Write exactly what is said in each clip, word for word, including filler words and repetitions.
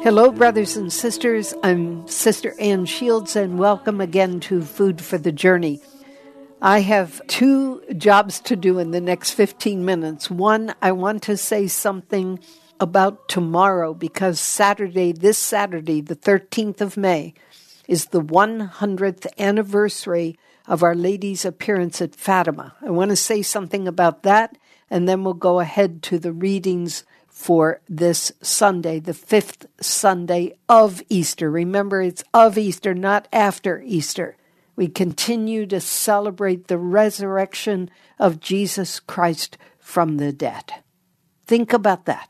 Hello, brothers and sisters. I'm Sister Ann Shields, and welcome again to Food for the Journey. I have two jobs to do in the next fifteen minutes. One, I want to say something about tomorrow, because Saturday, this Saturday, the thirteenth of May, is the one hundredth anniversary of Our Lady's appearance at Fatima. I want to say something about that, and then we'll go ahead to the readings for this Sunday, the fifth Sunday of Easter. Remember, it's of Easter, not after Easter. We continue to celebrate the resurrection of Jesus Christ from the dead. Think about that.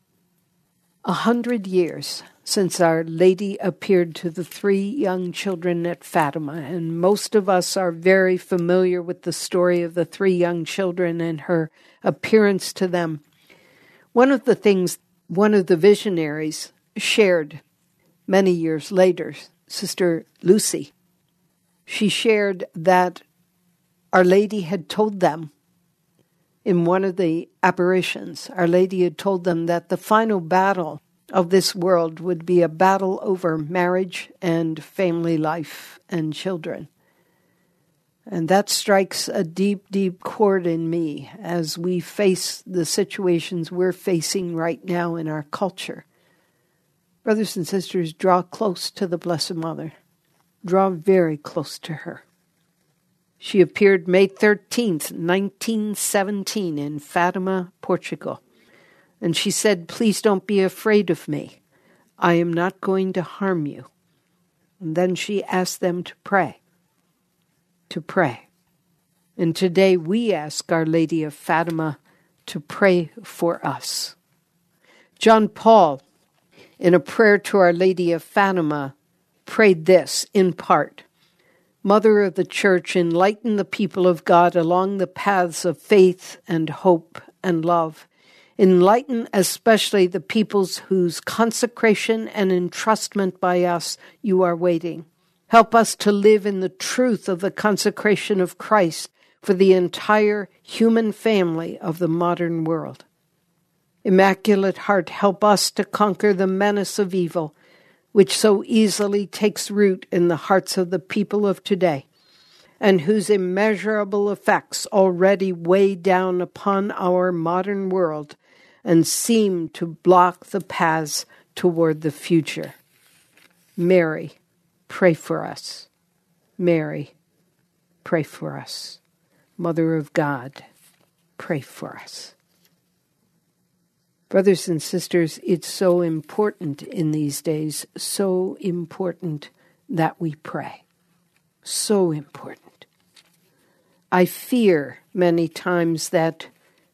A hundred years since Our Lady appeared to the three young children at Fatima, and most of us are very familiar with the story of the three young children and her appearance to them. One of the things one of the visionaries shared many years later, Sister Lucy, she shared that Our Lady had told them in one of the apparitions, Our Lady had told them that the final battle of this world would be a battle over marriage and family life and children. And that strikes a deep, deep chord in me as we face the situations we're facing right now in our culture. Brothers and sisters, draw close to the Blessed Mother. Draw very close to her. She appeared May thirteenth, nineteen seventeen in Fatima, Portugal. And she said, "Please don't be afraid of me. I am not going to harm you." And then she asked them to pray. To pray. And today we ask Our Lady of Fatima to pray for us. John Paul, in a prayer to Our Lady of Fatima, prayed this in part: "Mother of the Church, enlighten the people of God along the paths of faith and hope and love. Enlighten especially the peoples whose consecration and entrustment by us you are waiting. Help us to live in the truth of the consecration of Christ for the entire human family of the modern world. Immaculate Heart, help us to conquer the menace of evil, which so easily takes root in the hearts of the people of today, and whose immeasurable effects already weigh down upon our modern world and seem to block the paths toward the future. Mary, pray for us. Mary, pray for us. Mother of God, pray for us." Brothers and sisters, it's so important in these days, so important that we pray. So important. I fear many times that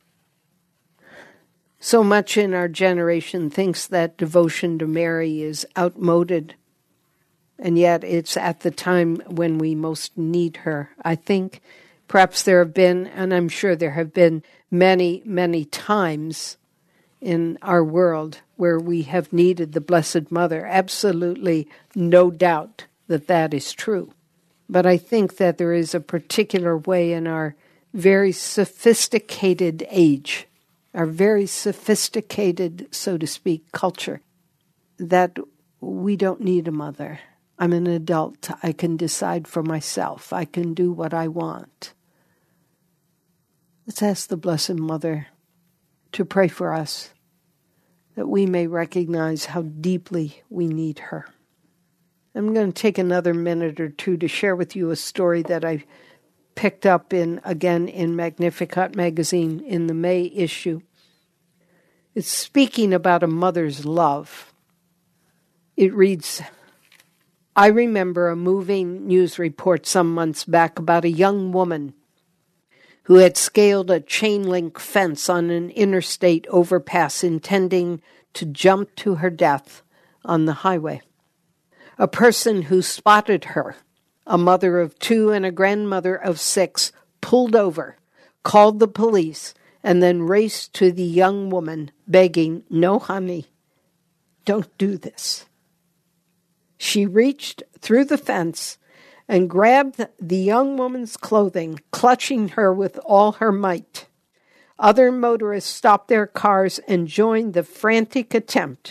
so much in our generation thinks that devotion to Mary is outmoded, and yet it's at the time when we most need her. I think perhaps there have been, and I'm sure there have been many, many times in our world where we have needed the Blessed Mother. Absolutely no doubt that that is true. But I think that there is a particular way in our very sophisticated age, our very sophisticated, so to speak, culture, that we don't need a mother. I'm an adult. I can decide for myself. I can do what I want. Let's ask the Blessed Mother to pray for us, that we may recognize how deeply we need her. I'm going to take another minute or two to share with you a story that I picked up in, again, in Magnificat magazine in the May issue. It's speaking about a mother's love. It reads, "I remember a moving news report some months back about a young woman who had scaled a chain-link fence on an interstate overpass intending to jump to her death on the highway. A person who spotted her, a mother of two and a grandmother of six, pulled over, called the police, and then raced to the young woman, begging, 'No, honey, don't do this.' She reached through the fence and grabbed the young woman's clothing, clutching her with all her might. Other motorists stopped their cars and joined the frantic attempt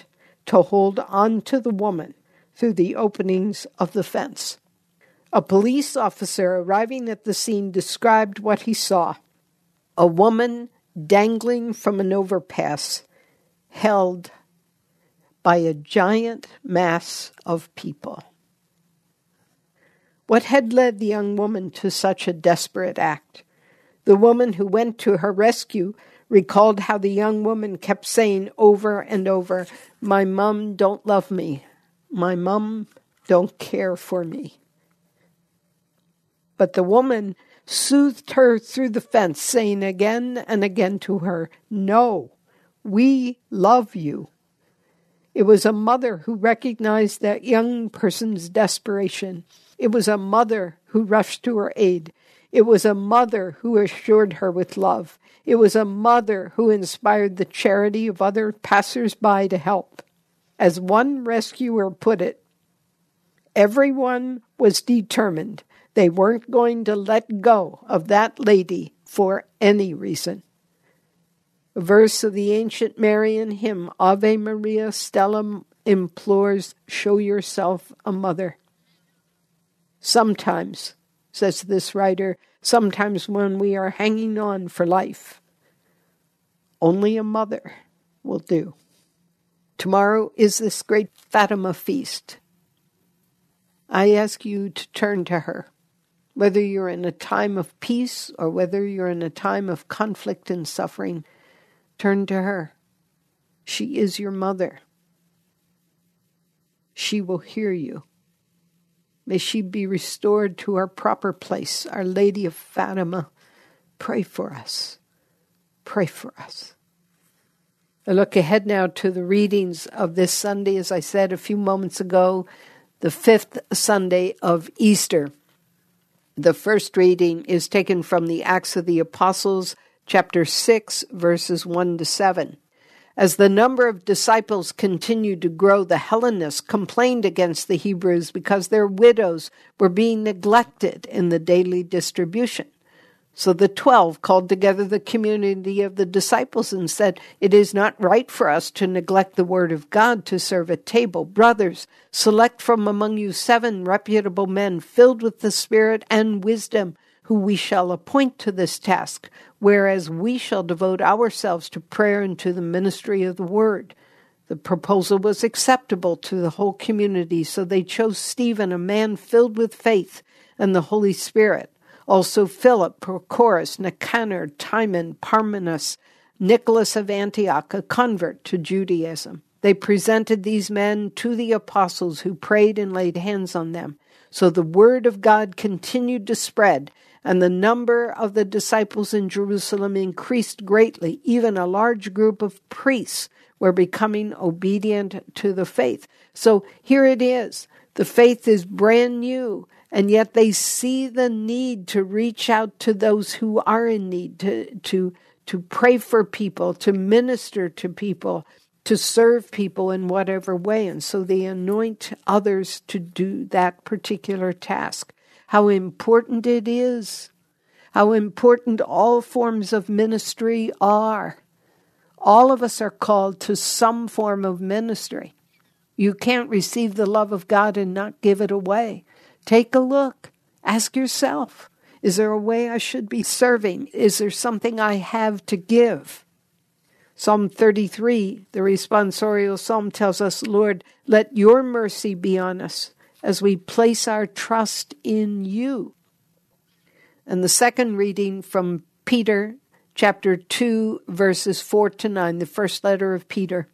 to hold on to the woman through the openings of the fence. A police officer arriving at the scene described what he saw. A woman dangling from an overpass, held by a giant mass of people. What had led the young woman to such a desperate act? The woman who went to her rescue recalled how the young woman kept saying over and over, "My mom don't love me. My mom don't care for me." But the woman soothed her through the fence, saying again and again to her, "No, we love you." It was a mother who recognized that young person's desperation. It was a mother who rushed to her aid. It was a mother who assured her with love. It was a mother who inspired the charity of other passers-by to help. As one rescuer put it, everyone was determined. They weren't going to let go of that lady for any reason. A verse of the ancient Marian hymn, Ave Maria Stella, implores, show yourself a mother. Sometimes, says this writer, sometimes when we are hanging on for life, only a mother will do. Tomorrow is this great Fatima feast. I ask you to turn to her. Whether you're in a time of peace or whether you're in a time of conflict and suffering, turn to her. She is your mother. She will hear you. May she be restored to her proper place. Our Lady of Fatima, pray for us. Pray for us. I look ahead now to the readings of this Sunday, as I said a few moments ago, the fifth Sunday of Easter. The first reading is taken from the Acts of the Apostles, chapter six, verses one to seven. As the number of disciples continued to grow, the Hellenists complained against the Hebrews because their widows were being neglected in the daily distribution. So the twelve called together the community of the disciples and said, "It is not right for us to neglect the word of God to serve at table. Brothers, select from among you seven reputable men filled with the Spirit and wisdom, who we shall appoint to this task, whereas we shall devote ourselves to prayer and to the ministry of the word." The proposal was acceptable to the whole community, so they chose Stephen, a man filled with faith and the Holy Spirit. Also Philip, Prochorus, Nicanor, Timon, Parmenas, Nicholas of Antioch, a convert to Judaism. They presented these men to the apostles, who prayed and laid hands on them. So the word of God continued to spread, and the number of the disciples in Jerusalem increased greatly. Even a large group of priests were becoming obedient to the faith. So here it is. The faith is brand new, and yet they see the need to reach out to those who are in need, to, to, to pray for people, to minister to people, to serve people in whatever way. And so they anoint others to do that particular task. How important it is, how important all forms of ministry are. All of us are called to some form of ministry. You can't receive the love of God and not give it away. Take a look. Ask yourself, is there a way I should be serving? Is there something I have to give? Psalm thirty-three, the responsorial psalm, tells us, "Lord, let your mercy be on us as we place our trust in you." And the second reading from Peter, chapter two, verses four to nine, the first letter of Peter.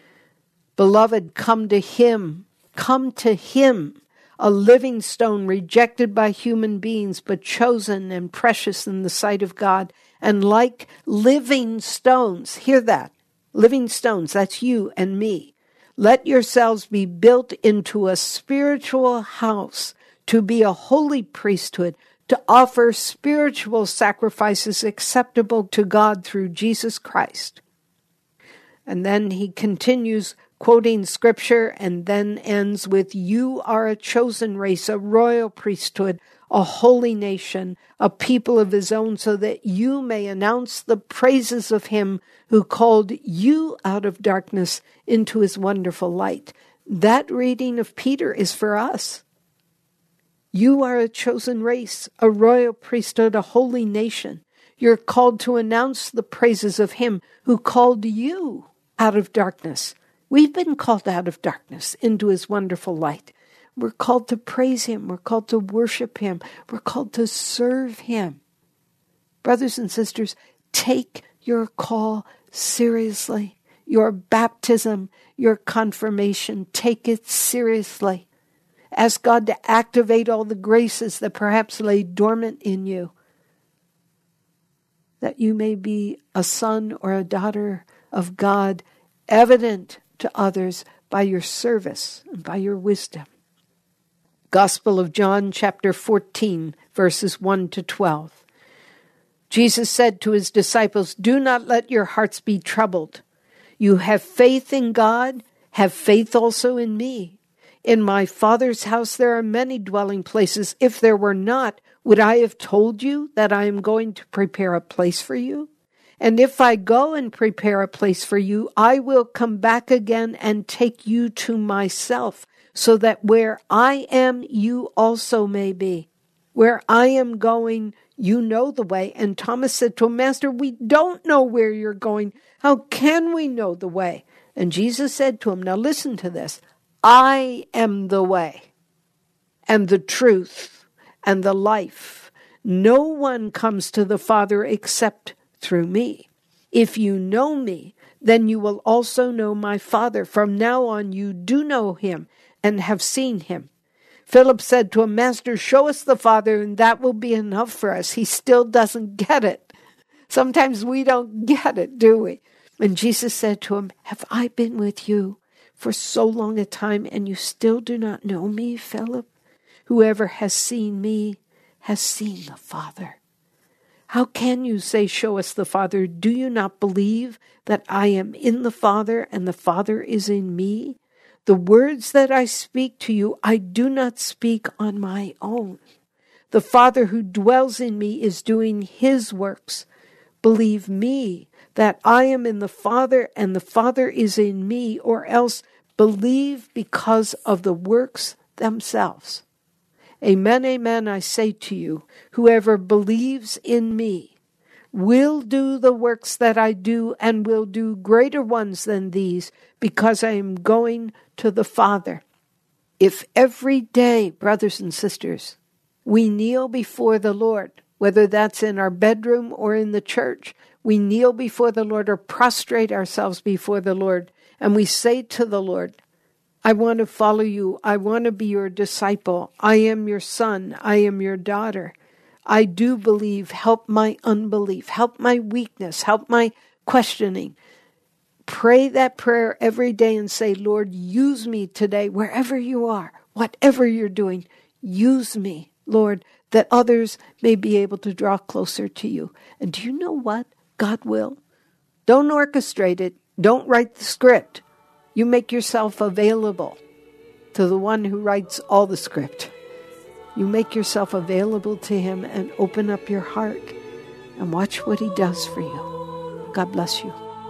"Beloved, come to him, come to him, a living stone rejected by human beings, but chosen and precious in the sight of God. And like living stones," hear that, living stones, that's you and me. "Let yourselves be built into a spiritual house, to be a holy priesthood, to offer spiritual sacrifices acceptable to God through Jesus Christ." And then he continues, quoting scripture, and then ends with, you are a chosen race, a royal priesthood, a holy nation, a people of his own, so that you may announce the praises of him who called you out of darkness into his wonderful light. That reading of Peter is for us. You are a chosen race, a royal priesthood, a holy nation. You're called to announce the praises of him who called you out of darkness. We've been called out of darkness into his wonderful light. We're called to praise him. We're called to worship him. We're called to serve him. Brothers and sisters, take your call seriously. Your baptism, your confirmation, take it seriously. Ask God to activate all the graces that perhaps lay dormant in you, that you may be a son or a daughter of God, evident to others by your service and by your wisdom. Gospel of John, chapter fourteen, verses one to twelve. Jesus said to his disciples, do not let your hearts be troubled. You have faith in God, have faith also in me. In my Father's house there are many dwelling places. If there were not, would I have told you that I am going to prepare a place for you? And if I go and prepare a place for you, I will come back again and take you to myself, so that where I am, you also may be. Where I am going, you know the way. And Thomas said to him, Master, we don't know where you're going. How can we know the way? And Jesus said to him, now listen to this. I am the way and the truth and the life. No one comes to the Father except through me. If you know me, then you will also know my Father. From now on, you do know him and have seen him. Philip said to him, Master, show us the Father, and that will be enough for us. He still doesn't get it. Sometimes we don't get it, do we? And Jesus said to him, have I been with you for so long a time, and you still do not know me, Philip? Whoever has seen me has seen the Father. How can you say, show us the Father? Do you not believe that I am in the Father and the Father is in me? The words that I speak to you, I do not speak on my own. The Father who dwells in me is doing his works. Believe me that I am in the Father and the Father is in me, or else believe because of the works themselves. Amen, amen, I say to you, whoever believes in me will do the works that I do and will do greater ones than these, because I am going to the Father. If every day, brothers and sisters, we kneel before the Lord, whether that's in our bedroom or in the church, we kneel before the Lord or prostrate ourselves before the Lord, and we say to the Lord, I want to follow you. I want to be your disciple. I am your son. I am your daughter. I do believe. Help my unbelief. Help my weakness. Help my questioning. Pray that prayer every day and say, Lord, use me today, wherever you are, whatever you're doing, use me, Lord, that others may be able to draw closer to you. And do you know what? God will. Don't orchestrate it. Don't write the script. You make yourself available to the one who writes all the script. You make yourself available to him and open up your heart and watch what he does for you. God bless you.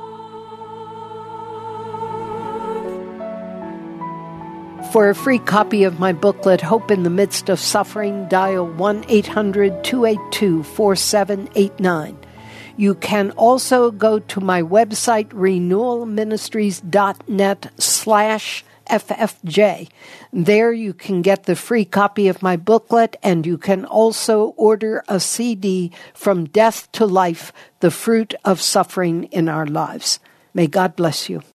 For a free copy of my booklet, Hope in the Midst of Suffering, dial one eight hundred two eight two four seven eight nine. You can also go to my website, renewalministries.net slash FFJ. There you can get the free copy of my booklet, and you can also order a C D, From Death to Life, The Fruit of Suffering in Our Lives. May God bless you.